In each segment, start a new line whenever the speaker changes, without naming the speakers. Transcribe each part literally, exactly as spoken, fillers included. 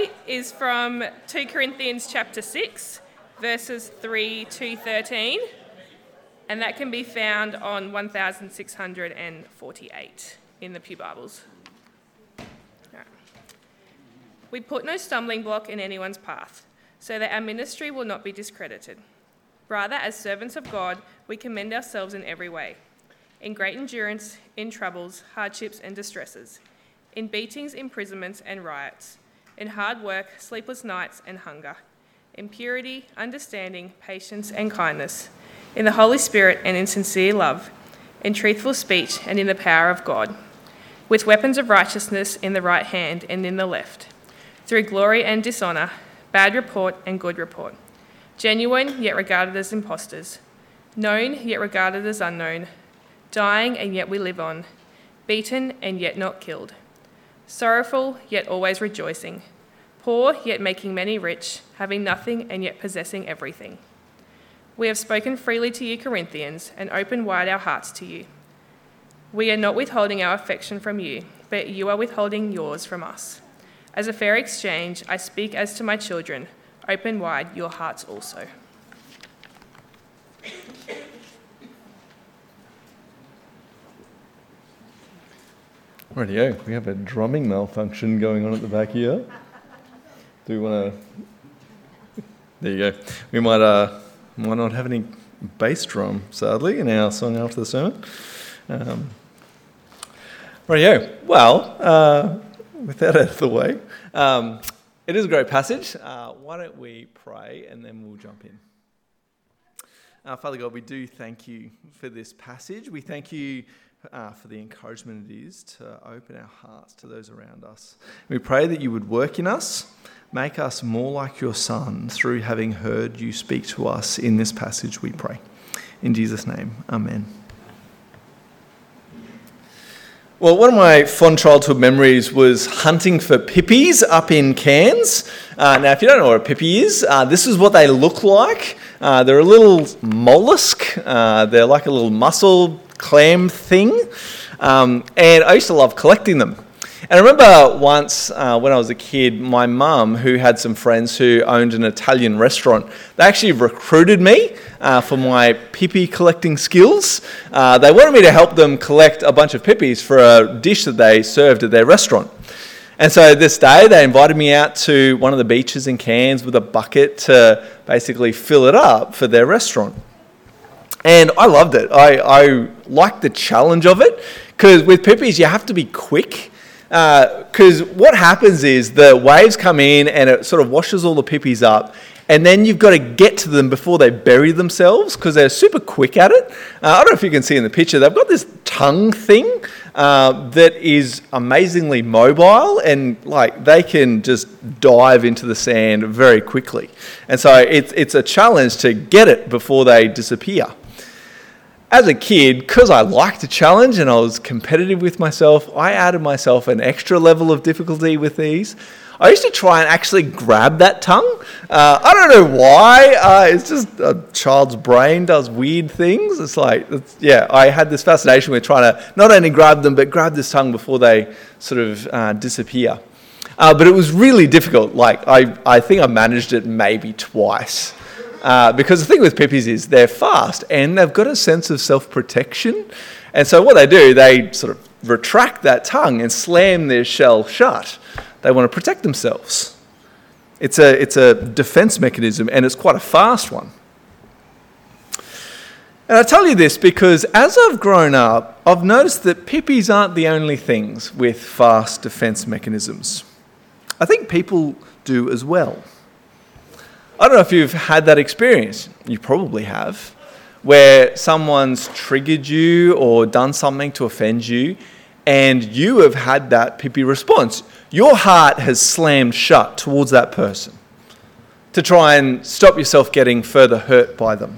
today is from two Corinthians chapter six, verses three to thirteen, and that can be found on one thousand six hundred forty-eight in the Pew Bibles. Right. We put no stumbling block in anyone's path, so that our ministry will not be discredited. Rather, as servants of God, we commend ourselves in every way, in great endurance, in troubles, hardships and distresses, in beatings, imprisonments and riots, in hard work, sleepless nights and hunger, in purity, understanding, patience and kindness, in the Holy Spirit and in sincere love, in truthful speech and in the power of God, with weapons of righteousness in the right hand and in the left, through glory and dishonour, bad report and good report, genuine yet regarded as impostors, known yet regarded as unknown, dying and yet we live on, beaten and yet not killed, sorrowful yet always rejoicing, poor yet making many rich, having nothing and yet possessing everything. We have spoken freely to you, Corinthians, and opened wide our hearts to you. We are not withholding our affection from you, but you are withholding yours from us. As a fair exchange, I speak as to my children, open wide your hearts also.
Rightio, we have a drumming malfunction going on at the back here. Do we want to... There you go. We might, uh, might not have any bass drum, sadly, in our song after the sermon. Um, rightio. Well, uh, with that out of the way, um, it is a great passage. Uh, why don't we pray and then we'll jump in. Uh, Father God, we do thank you for this passage. We thank you Uh, for the encouragement it is to open our hearts to those around us. We pray that you would work in us, make us more like your Son through having heard you speak to us in this passage, we pray. In Jesus' name, amen. Well, one of my fond childhood memories was hunting for pippies up in Cairns. Uh, now, if you don't know what a pippy is, uh, this is what they look like. Uh, they're a little mollusk. Uh, they're like a little mussel clam thing, um, and I used to love collecting them. And I remember once uh, when I was a kid, my mum, who had some friends who owned an Italian restaurant, they actually recruited me uh, for my pippy collecting skills. Uh, they wanted me to help them collect a bunch of pippies for a dish that they served at their restaurant. And so this day they invited me out to one of the beaches in Cairns with a bucket to basically fill it up for their restaurant. And I loved it. I, I liked the challenge of it, because with pippies you have to be quick, because uh, what happens is the waves come in and it sort of washes all the pippies up, and then you've got to get to them before they bury themselves, because they're super quick at it. Uh, I don't know if you can see in the picture, they've got this tongue thing uh, that is amazingly mobile, and like they can just dive into the sand very quickly. And so it's it's a challenge to get it before they disappear. As a kid, because I liked a challenge and I was competitive with myself, I added myself an extra level of difficulty with these. I used to try and actually grab that tongue. Uh, I don't know why. Uh, it's just a child's brain does weird things. It's like, it's, yeah, I had this fascination with trying to not only grab them, but grab this tongue before they sort of uh, disappear. Uh, but it was really difficult. Like, I, I think I managed it maybe twice. Uh, because the thing with pippies is they're fast and they've got a sense of self-protection. And so what they do, they sort of retract that tongue and slam their shell shut. They want to protect themselves. It's a, it's a defense mechanism, and it's quite a fast one. And I tell you this because as I've grown up, I've noticed that pippies aren't the only things with fast defense mechanisms. I think people do as well. I don't know if you've had that experience, you probably have, where someone's triggered you or done something to offend you, and you have had that pippy response. Your heart has slammed shut towards that person to try and stop yourself getting further hurt by them.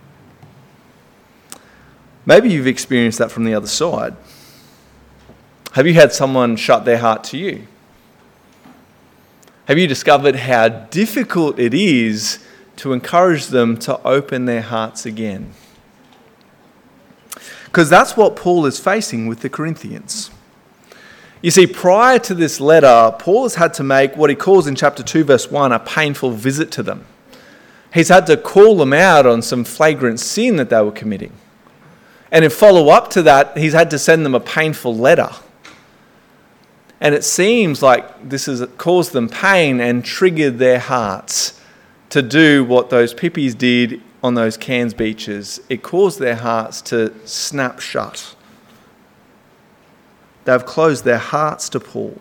Maybe you've experienced that from the other side. Have you had someone shut their heart to you? Have you discovered how difficult it is to encourage them to open their hearts again? Because that's what Paul is facing with the Corinthians. You see, prior to this letter, Paul has had to make what he calls in chapter two, verse one, a painful visit to them. He's had to call them out on some flagrant sin that they were committing. And in follow-up to that, he's had to send them a painful letter. And it seems like this has caused them pain and triggered their hearts to do what those Pippies did on those Cairns beaches. It caused their hearts to snap shut. They've closed their hearts to Paul.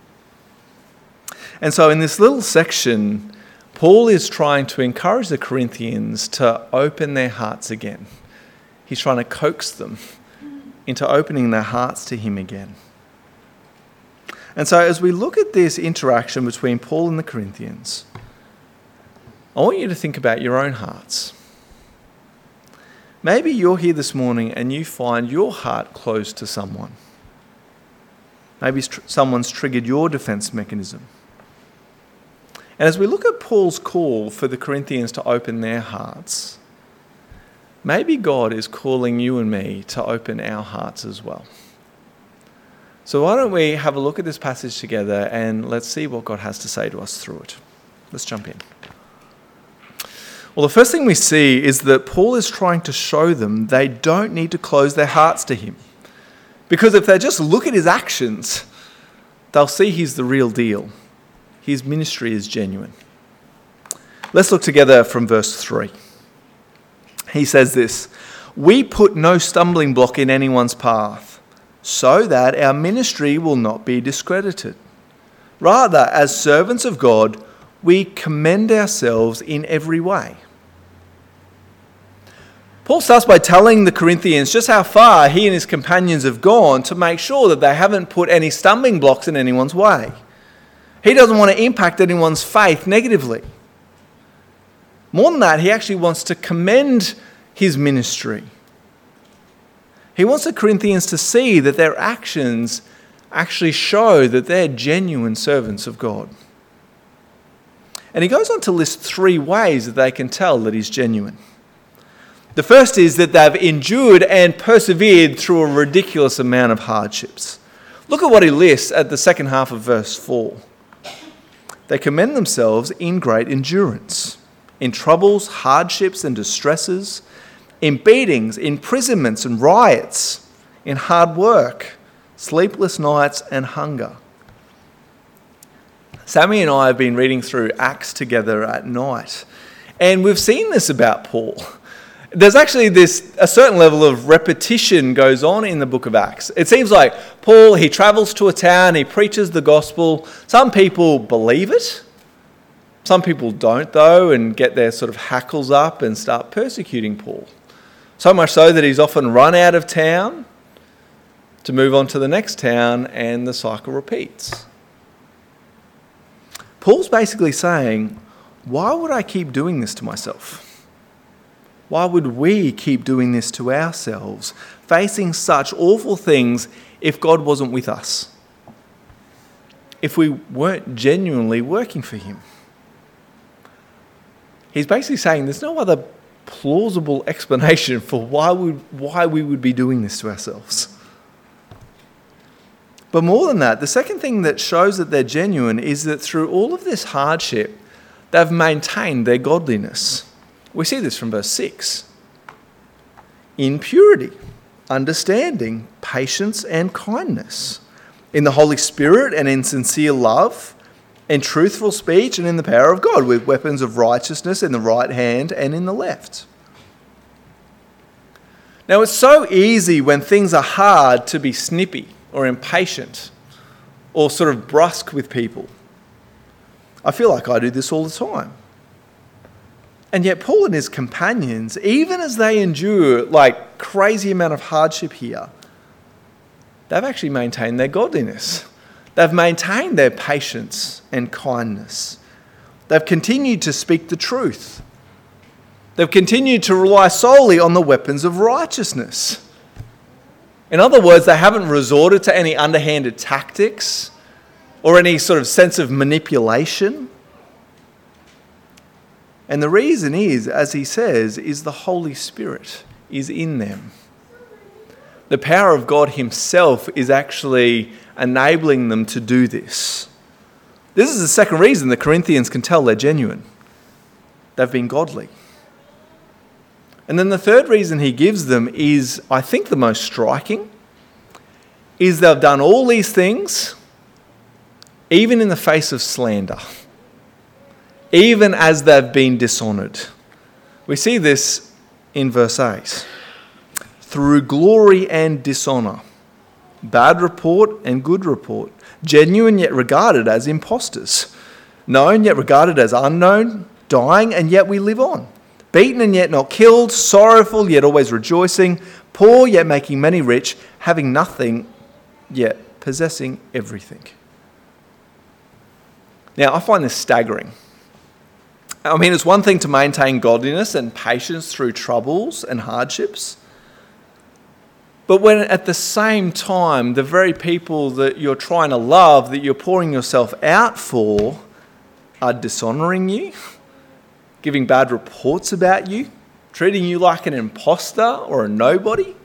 And so in this little section, Paul is trying to encourage the Corinthians to open their hearts again. He's trying to coax them into opening their hearts to him again. And so as we look at this interaction between Paul and the Corinthians, I want you to think about your own hearts. Maybe you're here this morning and you find your heart closed to someone. Maybe someone's triggered your defense mechanism. And as we look at Paul's call for the Corinthians to open their hearts, maybe God is calling you and me to open our hearts as well. So why don't we have a look at this passage together and let's see what God has to say to us through it. Let's jump in. Well, the first thing we see is that Paul is trying to show them they don't need to close their hearts to him. Because if they just look at his actions, they'll see he's the real deal. His ministry is genuine. Let's look together from verse three. He says this, "We put no stumbling block in anyone's path, so that our ministry will not be discredited. Rather, as servants of God, we commend ourselves in every way." Paul starts by telling the Corinthians just how far he and his companions have gone to make sure that they haven't put any stumbling blocks in anyone's way. He doesn't want to impact anyone's faith negatively. More than that, he actually wants to commend his ministry. He wants the Corinthians to see that their actions actually show that they're genuine servants of God. And he goes on to list three ways that they can tell that he's genuine. The first is that they've endured and persevered through a ridiculous amount of hardships. Look at what he lists at the second half of verse four. They commend themselves in great endurance, in troubles, hardships and distresses, in beatings, imprisonments and riots, in hard work, sleepless nights and hunger. Sammy and I have been reading through Acts together at night, and we've seen this about Paul. There's actually this, a certain level of repetition goes on in the book of Acts. It seems like Paul, he travels to a town, he preaches the gospel. Some people believe it. Some people don't, though, and get their sort of hackles up and start persecuting Paul. So much so that he's often run out of town to move on to the next town, and the cycle repeats. Paul's basically saying, why would I keep doing this to myself? Why would we keep doing this to ourselves, facing such awful things if God wasn't with us? If we weren't genuinely working for him? He's basically saying there's no other plausible explanation for why we, why we would be doing this to ourselves. But more than that, the second thing that shows that they're genuine is that through all of this hardship, they've maintained their godliness. We see this from verse six. In purity, understanding, patience and kindness, in the Holy Spirit and in sincere love, in truthful speech and in the power of God, with weapons of righteousness in the right hand and in the left. Now, it's so easy when things are hard to be snippy or impatient or sort of brusque with people. I feel like I do this all the time. And yet Paul and his companions, even as they endure like crazy amount of hardship here, they've actually maintained their godliness. They've maintained their patience and kindness. They've continued to speak the truth. They've continued to rely solely on the weapons of righteousness. In other words, they haven't resorted to any underhanded tactics or any sort of sense of manipulation. And the reason is, as he says, is the Holy Spirit is in them. The power of God himself is actually enabling them to do this. This is the second reason the Corinthians can tell they're genuine. They've been godly. And then the third reason he gives them is, I think, the most striking, is they've done all these things even in the face of slander, even as they've been dishonoured. We see this in verse eight. Through glory and dishonour, bad report and good report, genuine yet regarded as impostors, known yet regarded as unknown, dying and yet we live on, beaten and yet not killed, sorrowful yet always rejoicing, poor yet making many rich, having nothing yet possessing everything. Now, I find this staggering. I mean, it's one thing to maintain godliness and patience through troubles and hardships, but when at the same time, the very people that you're trying to love, that you're pouring yourself out for, are dishonouring you, giving bad reports about you, treating you like an imposter or a nobody,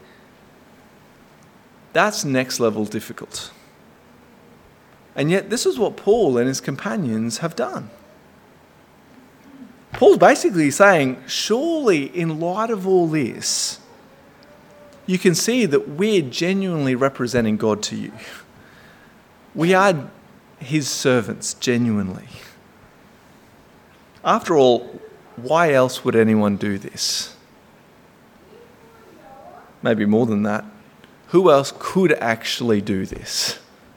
that's next level difficult. And yet this is what Paul and his companions have done. Paul's basically saying, surely in light of all this, you can see that we're genuinely representing God to you. We are his servants, genuinely. After all, why else would anyone do this? Maybe more than that. Who else could actually do this?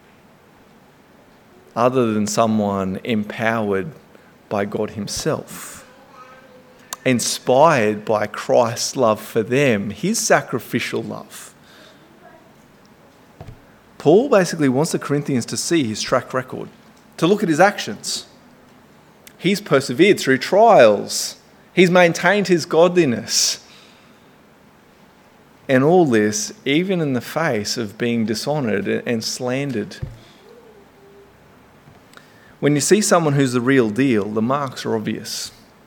Other than someone empowered by God himself, inspired by Christ's love for them, his sacrificial love. Paul basically wants the Corinthians to see his track record, to look at his actions. He's persevered through trials. He's maintained his godliness. And all this, even in the face of being dishonoured and slandered. When you see someone who's the real deal, the marks are obvious.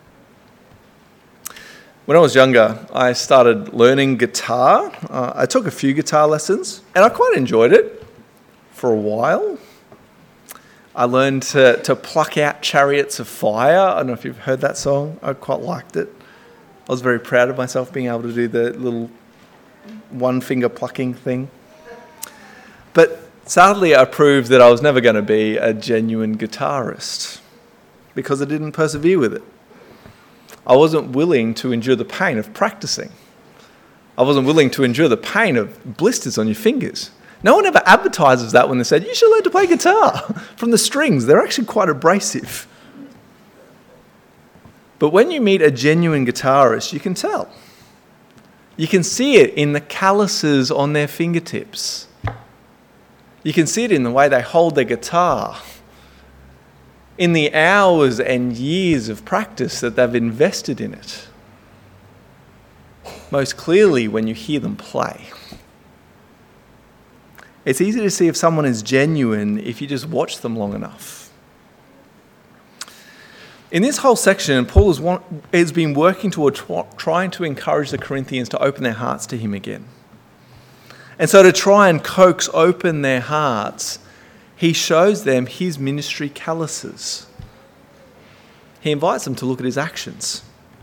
When I was younger, I started learning guitar. Uh, I took a few guitar lessons, and I quite enjoyed it for a while. I learned to, to pluck out Chariots of Fire. I don't know if you've heard that song. I quite liked it. I was very proud of myself being able to do the little one-finger plucking thing. But sadly, I proved that I was never going to be a genuine guitarist because I didn't persevere with it. I wasn't willing to endure the pain of practicing. I wasn't willing to endure the pain of blisters on your fingers. No one ever advertises that when they said, you should learn to play guitar from the strings. They're actually quite abrasive. But when you meet a genuine guitarist, you can tell. You can see it in the calluses on their fingertips. You can see it in the way they hold their guitar, in the hours and years of practice that they've invested in it. Most clearly when you hear them play. It's easy to see if someone is genuine if you just watch them long enough. In this whole section, Paul has, want, has been working toward trying to encourage the Corinthians to open their hearts to him again. And so to try and coax open their hearts, he shows them his ministry calluses. He invites them to look at his actions.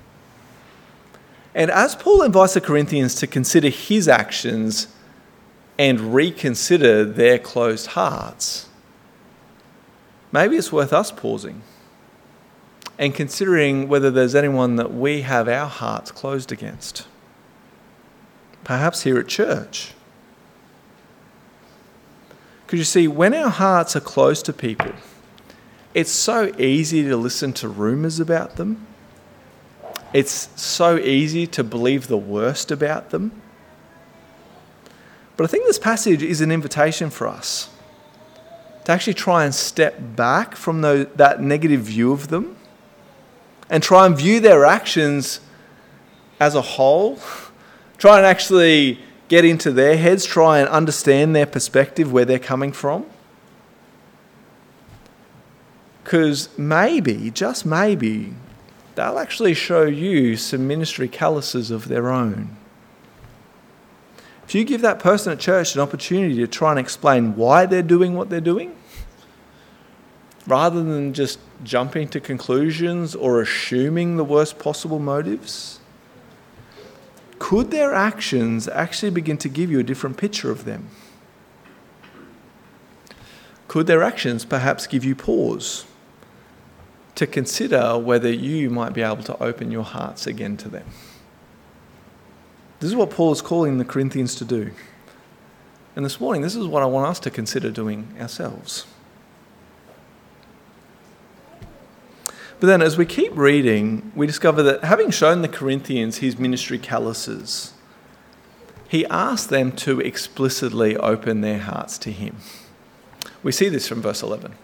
And as Paul invites the Corinthians to consider his actions and reconsider their closed hearts, maybe it's worth us pausing and considering whether there's anyone that we have our hearts closed against. Perhaps here at church. Because you see, when our hearts are closed to people, it's so easy to listen to rumours about them. It's so easy to believe the worst about them. But I think this passage is an invitation for us to actually try and step back from those, that negative view of them and try and view their actions as a whole. Try and actually get into their heads, try and understand their perspective, where they're coming from. Because maybe, just maybe, they'll actually show you some ministry calluses of their own. Do you give that person at church an opportunity to try and explain why they're doing what they're doing? Rather than just jumping to conclusions or assuming the worst possible motives? Could their actions actually begin to give you a different picture of them? Could their actions perhaps give you pause to consider whether you might be able to open your hearts again to them? This is what Paul is calling the Corinthians to do. And this morning, this is what I want us to consider doing ourselves. But then as we keep reading, we discover that having shown the Corinthians his ministry calluses, he asked them to explicitly open their hearts to him. We see this from verse eleven.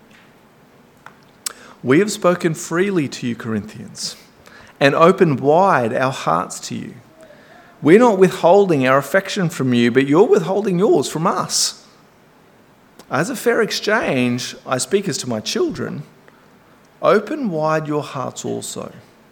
We have spoken freely to you, Corinthians, and opened wide our hearts to you. We're not withholding our affection from you, but you're withholding yours from us. As a fair exchange, I speak as to my children. Open wide your hearts also.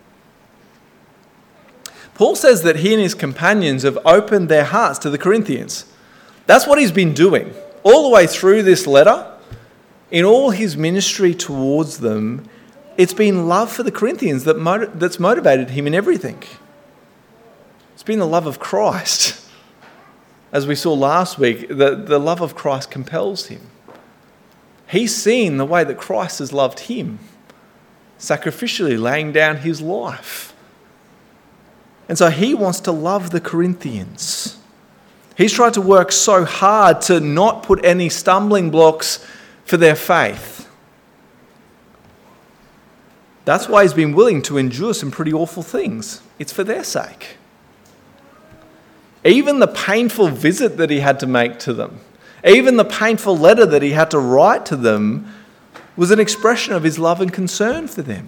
Paul says that he and his companions have opened their hearts to the Corinthians. That's what he's been doing all the way through this letter. In all his ministry towards them, it's been love for the Corinthians that motiv- that's motivated him in everything. It's been the love of Christ. As we saw last week, the, the love of Christ compels him. He's seen the way that Christ has loved him, sacrificially laying down his life. And so he wants to love the Corinthians. He's tried to work so hard to not put any stumbling blocks for their faith. That's why he's been willing to endure some pretty awful things. It's for their sake. Even the painful visit that he had to make to them, even the painful letter that he had to write to them, was an expression of his love and concern for them.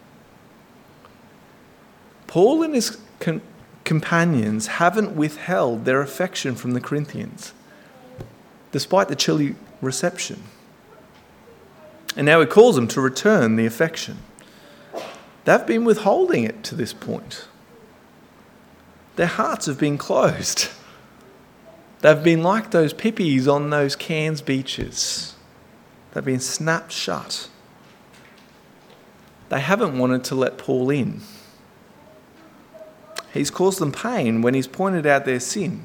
Paul and his com- companions haven't withheld their affection from the Corinthians, despite the chilly reception. And now he calls them to return the affection. They've been withholding it to this point. Their hearts have been closed. They've been like those pippies on those Cairns beaches. They've been snapped shut. They haven't wanted to let Paul in. He's caused them pain when he's pointed out their sin.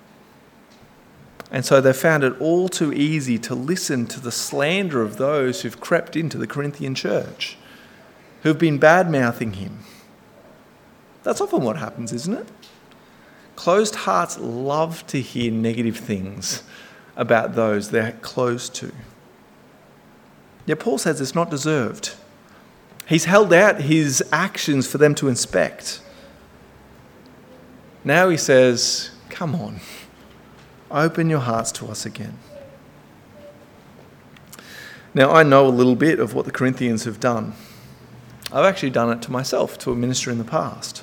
And so they've found it all too easy to listen to the slander of those who've crept into the Corinthian church, who've been bad-mouthing him. That's often what happens, isn't it? Closed hearts love to hear negative things about those they're close to. Yet Paul says it's not deserved. He's held out his actions for them to inspect. Now he says, come on, open your hearts to us again. Now I know a little bit of what the Corinthians have done. I've actually done it to myself, to a minister in the past.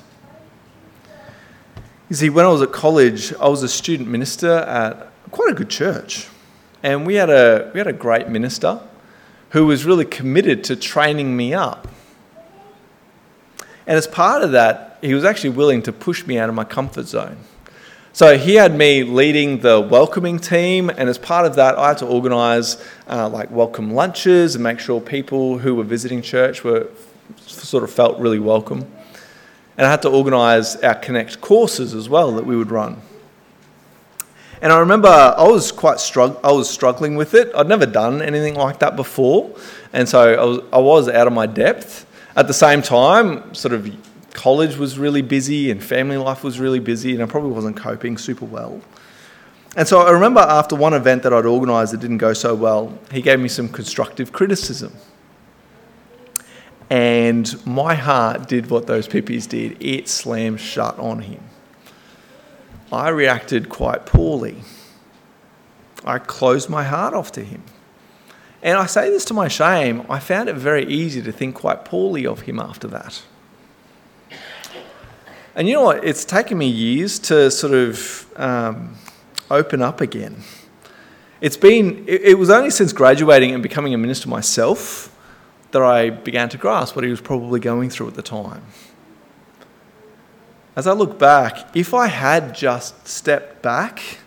You see, when I was at college, I was a student minister at quite a good church. And we had a we had a great minister who was really committed to training me up. And as part of that, he was actually willing to push me out of my comfort zone. So he had me leading the welcoming team, and as part of that, I had to organise uh, like welcome lunches and make sure people who were visiting church were sort of felt really welcome. And I had to organise our Connect courses as well that we would run. And I remember I was quite strugg- I was struggling with it. I'd never done anything like that before, and so I was I was out of my depth. At the same time, sort of college was really busy and family life was really busy, and I probably wasn't coping super well. And so I remember after one event that I'd organised that didn't go so well, he gave me some constructive criticism. And my heart did what those pippies did. It slammed shut on him. I reacted quite poorly. I closed my heart off to him. And I say this to my shame, I found it very easy to think quite poorly of him after that. And you know what? It's taken me years to sort of um, open up again. It's been, it, it was only since graduating and becoming a minister myself that I began to grasp what he was probably going through at the time. As I look back, if I had just stepped back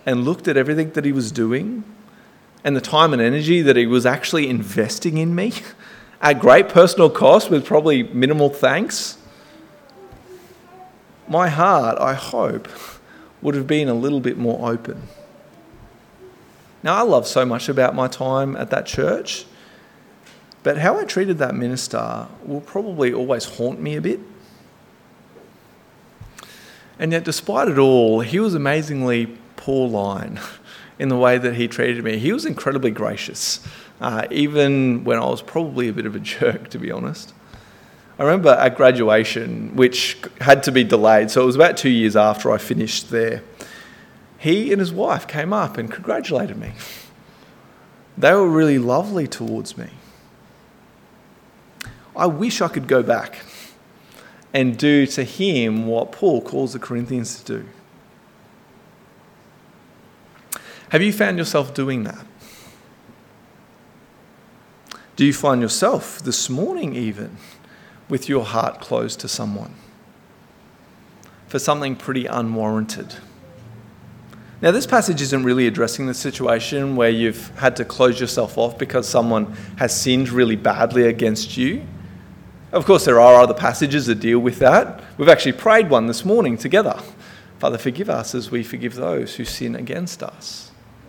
and looked at everything that he was doing and the time and energy that he was actually investing in me at great personal cost with probably minimal thanks, my heart, I hope, would have been a little bit more open. Now, I love so much about my time at that church, but how I treated that minister will probably always haunt me a bit. And yet, despite it all, he was amazingly poor line in the way that he treated me. He was incredibly gracious, uh, even when I was probably a bit of a jerk, to be honest. I remember at graduation, which had to be delayed, so it was about two years after I finished there, he and his wife came up and congratulated me. They were really lovely towards me. I wish I could go back and do to him what Paul calls the Corinthians to do. Have you found yourself doing that? Do you find yourself this morning even with your heart closed to someone for something pretty unwarranted? Now, this passage isn't really addressing the situation where you've had to close yourself off because someone has sinned really badly against you. Of course, there are other passages that deal with that. We've actually prayed one this morning together. Father, forgive us as we forgive those who sin against us.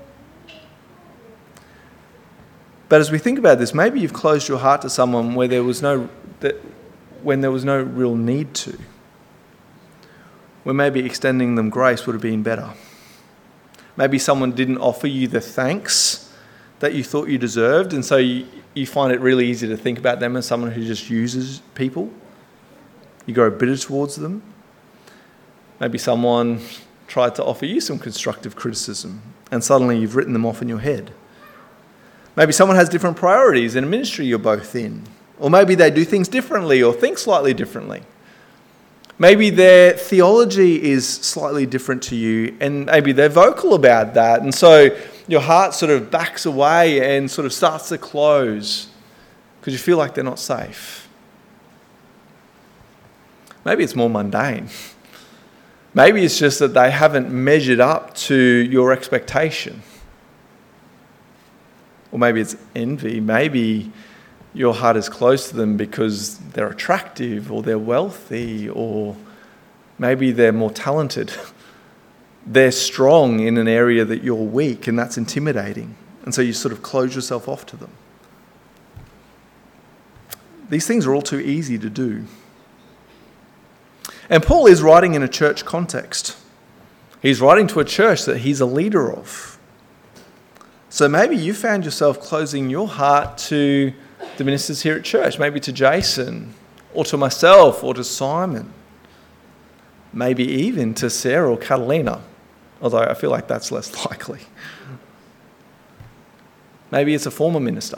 But as we think about this, maybe you've closed your heart to someone where there was no, that, when there was no real need to. Where maybe extending them grace would have been better. Maybe someone didn't offer you the thanks that you thought you deserved, and so you, you find it really easy to think about them as someone who just uses people. You grow bitter towards them. Maybe someone tried to offer you some constructive criticism, and suddenly you've written them off in your head. Maybe someone has different priorities in a ministry you're both in. Or maybe they do things differently or think slightly differently. Maybe their theology is slightly different to you, and maybe they're vocal about that. And so your heart sort of backs away and sort of starts to close because you feel like they're not safe. Maybe it's more mundane. Maybe it's just that they haven't measured up to your expectation. Or maybe it's envy. Maybe your heart is close to them because they're attractive or they're wealthy, or maybe they're more talented. They're strong in an area that you're weak, and that's intimidating. And so you sort of close yourself off to them. These things are all too easy to do. And Paul is writing in a church context. He's writing to a church that he's a leader of. So maybe you found yourself closing your heart to the ministers here at church, maybe to Jason, or to myself, or to Simon, maybe even to Sarah or Catalina, although I feel like that's less likely. Maybe it's a former minister.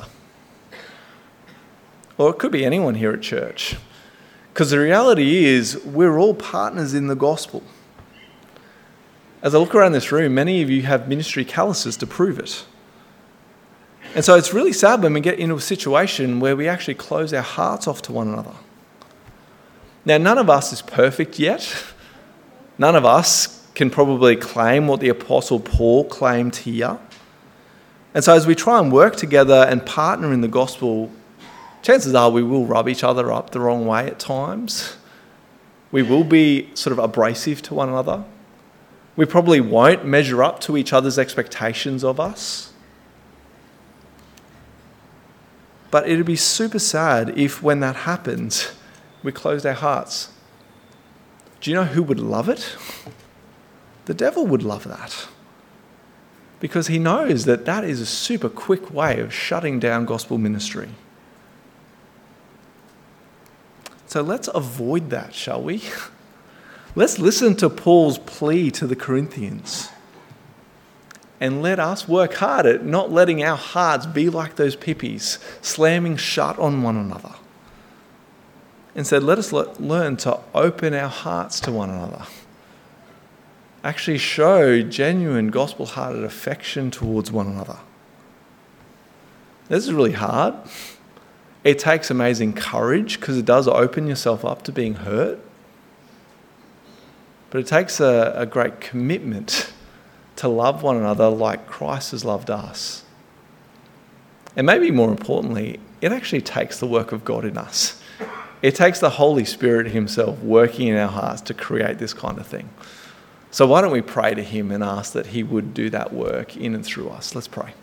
Or it could be anyone here at church. Because the reality is, we're all partners in the gospel. As I look around this room, many of you have ministry calluses to prove it. And so it's really sad when we get into a situation where we actually close our hearts off to one another. Now, none of us is perfect yet. None of us can probably claim what the Apostle Paul claimed here. And so as we try and work together and partner in the gospel, chances are we will rub each other up the wrong way at times. We will be sort of abrasive to one another. We probably won't measure up to each other's expectations of us. But it'd be super sad if, when that happens, we closed our hearts. Do you know who would love it? The devil would love that. Because he knows that that is a super quick way of shutting down gospel ministry. So let's avoid that, shall we? Let's listen to Paul's plea to the Corinthians. And let us work hard at not letting our hearts be like those pippies, slamming shut on one another. Instead, let us le- learn to open our hearts to one another. Actually show genuine gospel-hearted affection towards one another. This is really hard. It takes amazing courage because it does open yourself up to being hurt. But it takes a, a great commitment to to love one another like Christ has loved us. And maybe more importantly, it actually takes the work of God in us. It takes the Holy Spirit himself working in our hearts to create this kind of thing. So why don't we pray to him and ask that he would do that work in and through us? Let's pray.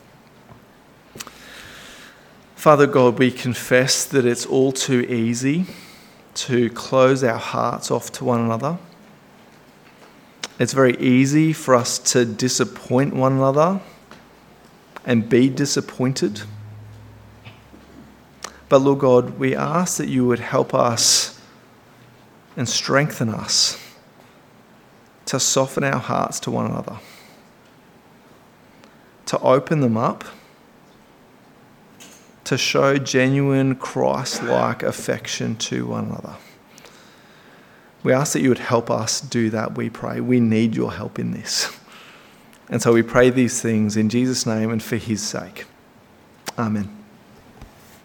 Father God, we confess that it's all too easy to close our hearts off to one another. It's very easy for us to disappoint one another and be disappointed. But Lord God, we ask that you would help us and strengthen us to soften our hearts to one another, to open them up, to show genuine Christ-like affection to one another. We ask that you would help us do that, we pray. We need your help in this. And so we pray these things in Jesus' name and for his sake. Amen.